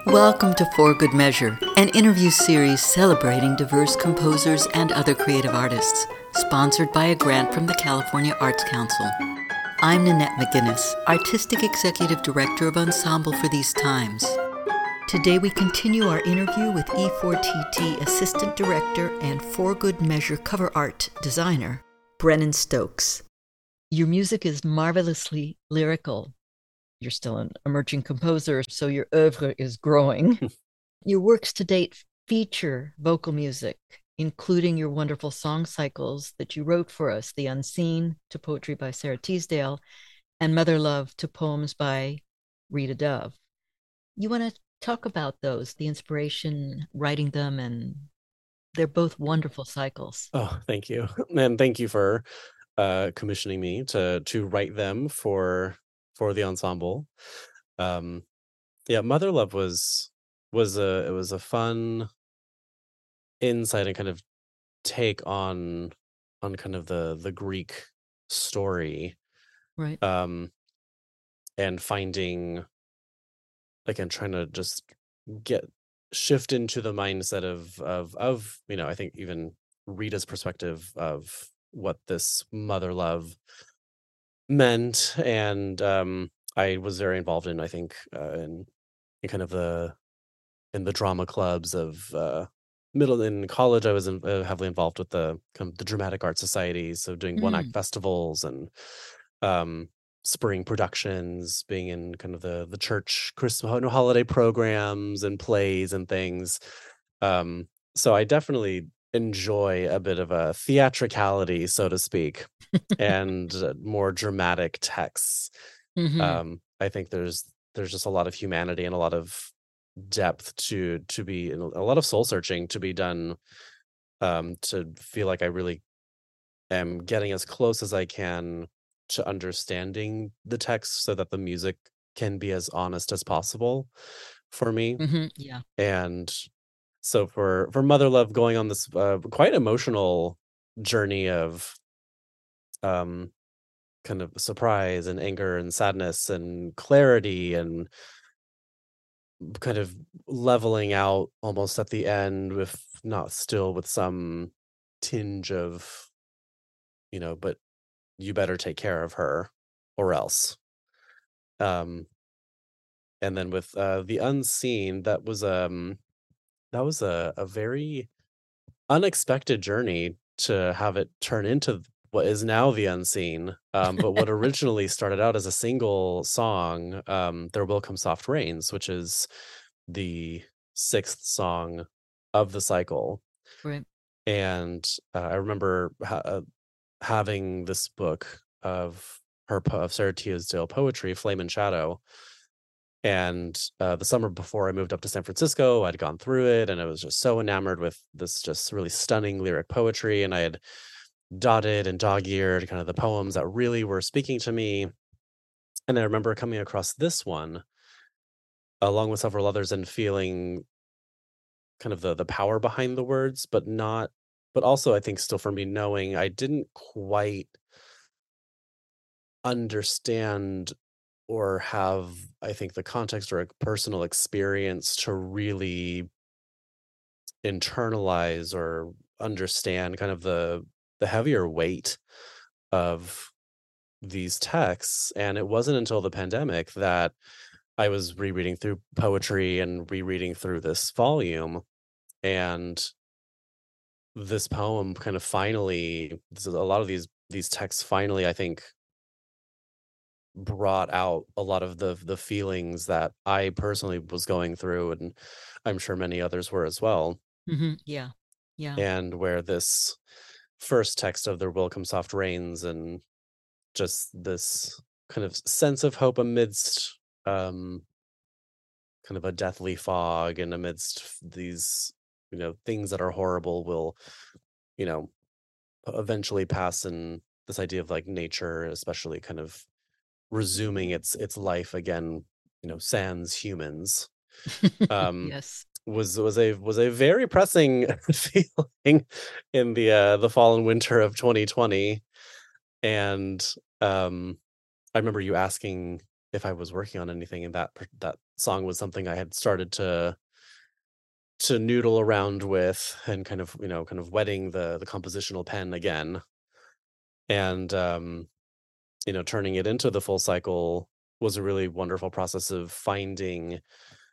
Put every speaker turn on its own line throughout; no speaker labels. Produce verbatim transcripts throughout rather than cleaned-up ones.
Welcome to For Good Measure, an interview series celebrating diverse composers and other creative artists, sponsored by a grant from the California Arts Council. I'm Nanette McGuinness, Artistic Executive Director of Ensemble for These Times. Today we continue our interview with E four T T Assistant Director and For Good Measure cover art designer, Brennan Stokes. Your music is marvelously lyrical. You're still an emerging composer, so your oeuvre is growing. Your works to date feature vocal music, including your wonderful song cycles that you wrote for us, The Unseen to poetry by Sarah Teasdale, and Mother Love to poems by Rita Dove. You want to talk about those, the inspiration, writing them, and they're both wonderful cycles.
Oh, thank you. And thank you for uh, commissioning me to to write them for for the ensemble. Um, yeah, Mother Love was was a it was a fun insight and kind of take on on kind of the the Greek story.
Right.
Um, and finding like and trying to just get shift into the mindset of of of you know I think even Rita's perspective of what this mother love meant, and um I was very involved in I think uh, in, in kind of the in the drama clubs of uh middle in college. I was in, uh, heavily involved with the kind of the dramatic art society, so doing one act
Mm.
festivals and um spring productions, being in kind of the the church Christmas ho- holiday programs and plays and things. um so I definitely enjoy a bit of a theatricality, so to speak, and uh, more dramatic texts.
Mm-hmm.
um I think there's there's just a lot of humanity and a lot of depth to to be and a lot of soul searching to be done, um to feel like I really am getting as close as I can to understanding the text so that the music can be as honest as possible for me.
Mm-hmm. Yeah.
And so for for Mother Love, going on this uh, quite emotional journey of um kind of surprise and anger and sadness and clarity and kind of leveling out almost at the end, with not still with some tinge of, you know, but you better take care of her or else. Um, and then with uh, The Unseen, that was um that was a, a very unexpected journey to have it turn into what is now The Unseen. Um, but what originally started out as a single song, um, There Will Come Soft Rains, which is the sixth song of the cycle.
Right.
And uh, I remember ha- uh, having this book of her po- of Sarah Teasdale poetry, Flame and Shadow. And uh, the summer before I moved up to San Francisco, I'd gone through it, and I was just so enamored with this just really stunning lyric poetry. And I had dotted and dog-eared kind of the poems that really were speaking to me. And I remember coming across this one along with several others and feeling kind of the the power behind the words, but not but also I think still for me knowing I didn't quite understand or have, I think, the context or a personal experience to really internalize or understand kind of the the heavier weight of these texts. And it wasn't until the pandemic that I was rereading through poetry and rereading through this volume, and this poem kind of finally this is- a lot of these these texts finally, I think, brought out a lot of the the feelings that I personally was going through, and I'm sure many others were as well.
Mm-hmm. Yeah. Yeah.
And where this first text of There Will Come Soft Rains, and just this kind of sense of hope amidst um kind of a deathly fog, and amidst these, you know, things that are horrible will, you know, eventually pass, and this idea of like nature especially kind of resuming its its life again, you know, sans humans, um
Yes.
was was a was a very pressing feeling in the uh the fall and winter of twenty twenty. And um I remember you asking if I was working on anything, and that per- that song was something I had started to to noodle around with and kind of, you know, kind of wetting the the compositional pen again. And um, you know, turning it into the full cycle was a really wonderful process of finding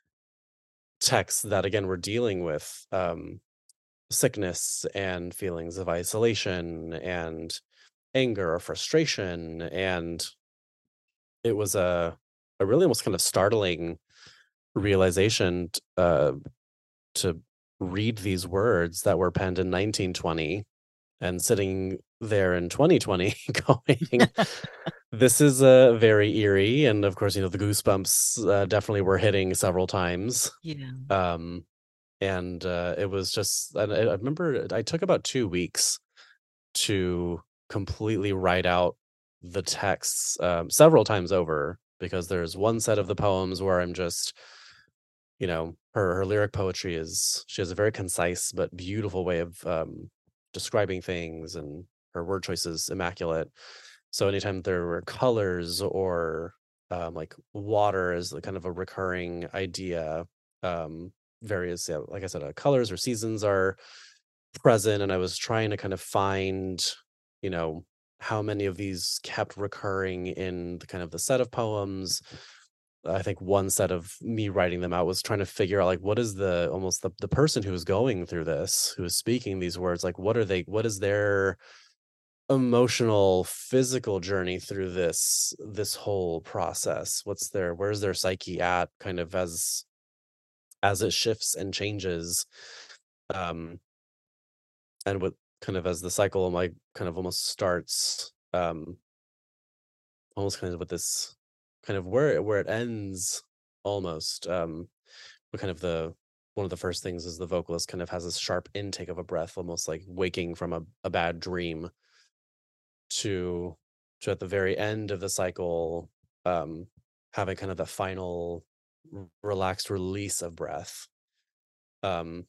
texts that again were dealing with um sickness and feelings of isolation and anger or frustration. And it was a a really almost kind of startling realization t- uh to read these words that were penned in nineteen twenty and sitting there in twenty twenty going, this is uh, very eerie. And of course, you know, the goosebumps uh, definitely were hitting several times.
Yeah.
Um, and uh, it was just, and I, I remember I took about two weeks to completely write out the texts um, several times over, because there's one set of the poems where I'm just, you know, her her lyric poetry is, she has a very concise but beautiful way of um, describing things, and her word choice is immaculate. So anytime there were colors or um, like water is the kind of a recurring idea. Um, various, yeah, like I said, uh, colors or seasons are present, and I was trying to kind of find, you know, how many of these kept recurring in the kind of the set of poems. I think one set of me writing them out was trying to figure out like what is the almost the, the person who is going through this, who is speaking these words, like what are they, what is their emotional, physical journey through this this whole process? What's their, where's their psyche at kind of as as it shifts and changes? Um and what kind of as the cycle like kind of almost starts um almost kind of with this kind of where where it ends almost um but kind of the one of the first things is the vocalist kind of has this sharp intake of a breath, almost like waking from a, a bad dream, to to at the very end of the cycle um having kind of the final r- relaxed release of breath. um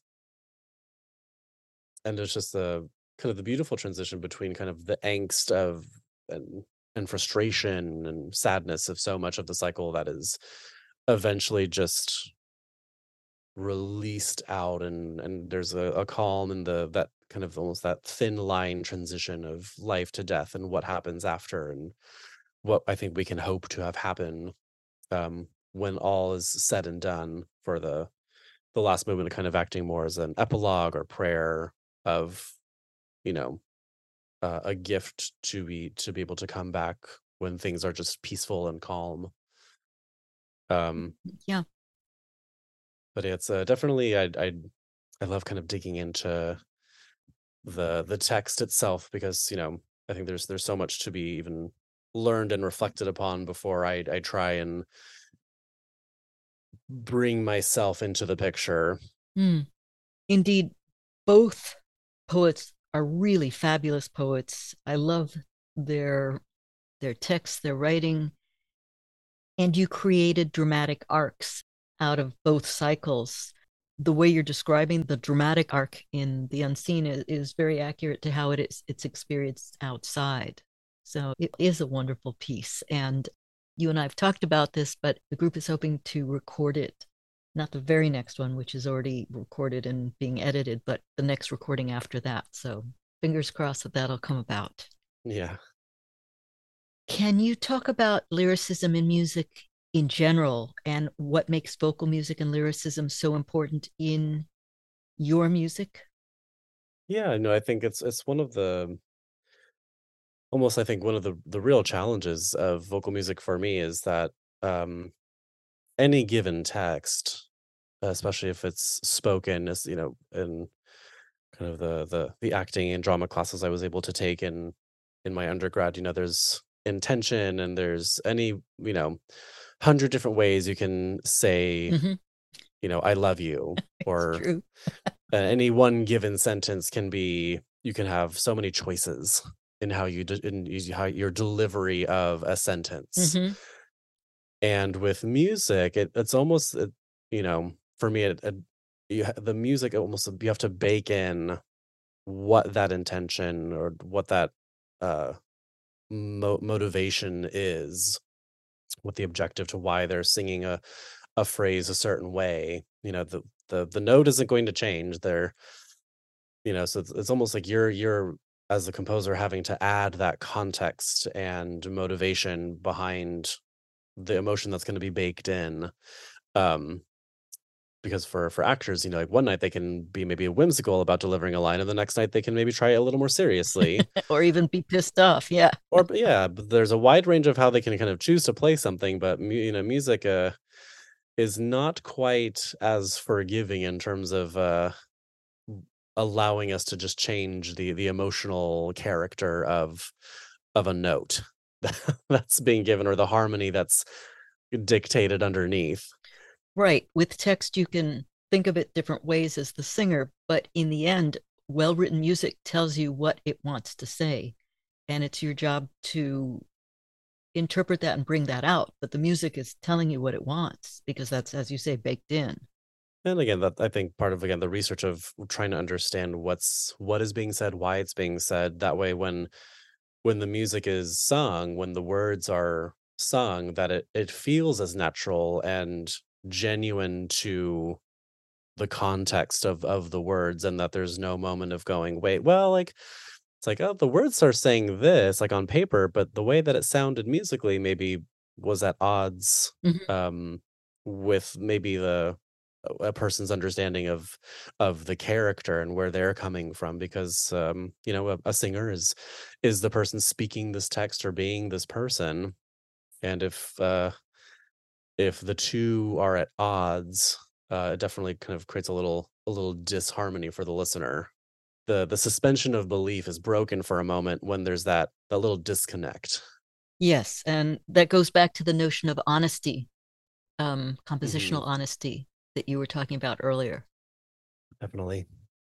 and it's just the kind of the beautiful transition between kind of the angst of and and frustration and sadness of so much of the cycle that is eventually just released out, and and there's a, a calm and the that kind of almost that thin line transition of life to death and what happens after, and what I think we can hope to have happen um when all is said and done, for the the last movement kind of acting more as an epilogue or prayer of, you know, uh, a gift to be to be able to come back when things are just peaceful and calm. Um,
Yeah.
but it's uh, definitely I I I love kind of digging into the the text itself, because you know I think there's there's so much to be even learned and reflected upon before I I try and bring myself into the picture.
Mm. Indeed, both poets are really fabulous poets. I love their their texts, their writing, and you created dramatic arcs out of both cycles. The way you're describing the dramatic arc in The Unseen is, is very accurate to how it is it's experienced outside. So it is a wonderful piece. And you and I have talked about this, but the group is hoping to record it, not the very next one, which is already recorded and being edited, but the next recording after that. So fingers crossed that that'll come about.
Yeah.
Can you talk about lyricism in music in general and what makes vocal music and lyricism so important in your music?
Yeah, no, I think it's it's one of the almost I think one of the the real challenges of vocal music for me is that um any given text, especially if it's spoken, as you know, in kind of the the the acting and drama classes I was able to take in in my undergrad, you know, there's intention and there's any, you know, hundred different ways you can say,
Mm-hmm.
you know, I love you,
It's
or
true.
uh, any one given sentence can be, you can have so many choices in how you de- in us- how your delivery of a sentence.
Mm-hmm.
And with music it, it's almost uh, you know, for me it, it you, ha- the music almost you have to bake in what that intention or what that uh mo- motivation is with the objective to why they're singing a a phrase a certain way. You know, the the the note isn't going to change. They're you know, so it's, it's almost like you're you're as the composer having to add that context and motivation behind the emotion that's going to be baked in. Um, because for for actors, you know, like one night they can be maybe whimsical about delivering a line, and the next night they can maybe try it a little more seriously.
Or even be pissed off. Yeah.
Or but yeah, but there's a wide range of how they can kind of choose to play something, but mu- you know, music uh is not quite as forgiving in terms of uh allowing us to just change the the emotional character of of a note that's being given, or the harmony that's dictated underneath.
Right. With text, you can think of it different ways as the singer, but in the end, well-written music tells you what it wants to say, and it's your job to interpret that and bring that out. But the music is telling you what it wants because that's, as you say, baked in.
And again, that I think part of again the research of trying to understand what's what is being said, why it's being said. That way, when when the music is sung, when the words are sung, that it it feels as natural and genuine to the context of of the words, and that there's no moment of going, wait, well, like it's like, oh, the words are saying this like on paper, but the way that it sounded musically maybe was at odds
Mhm.
um with maybe the a person's understanding of of the character and where they're coming from, because um you know a, a singer is is the person speaking this text or being this person, and if uh if the two are at odds, uh it definitely kind of creates a little a little disharmony for the listener. The the suspension of belief is broken for a moment when there's that that little disconnect.
Yes, and that goes back to the notion of honesty, um,
Hmm.
compositional honesty that you were talking about earlier.
Definitely.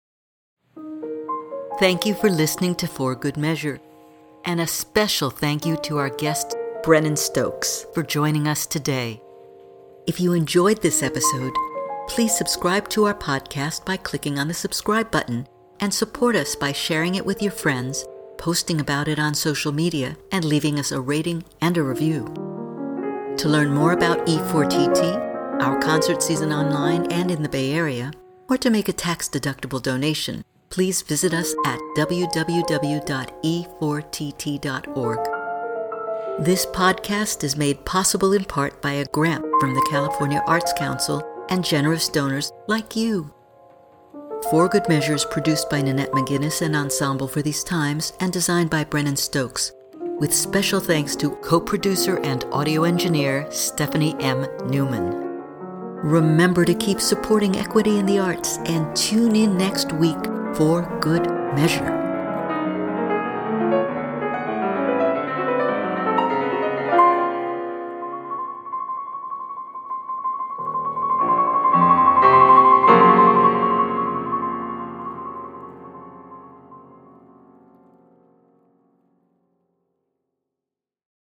Thank you for listening to For Good Measure. And a special thank you to our guest, Brennan Stokes, for joining us today. If you enjoyed this episode, please subscribe to our podcast by clicking on the subscribe button and support us by sharing it with your friends, posting about it on social media, and leaving us a rating and a review. To learn more about E four T T, our concert season online and in the Bay Area, or to make a tax-deductible donation, please visit us at w w w dot e four t t dot org. This podcast is made possible in part by a grant from the California Arts Council and generous donors like you. For Good Measure is produced by Nanette McGinnis and Ensemble for These Times and designed by Brennan Stokes, with special thanks to co-producer and audio engineer Stephanie M. Newman. Remember to keep supporting equity in the arts and tune in next week for Good Measure.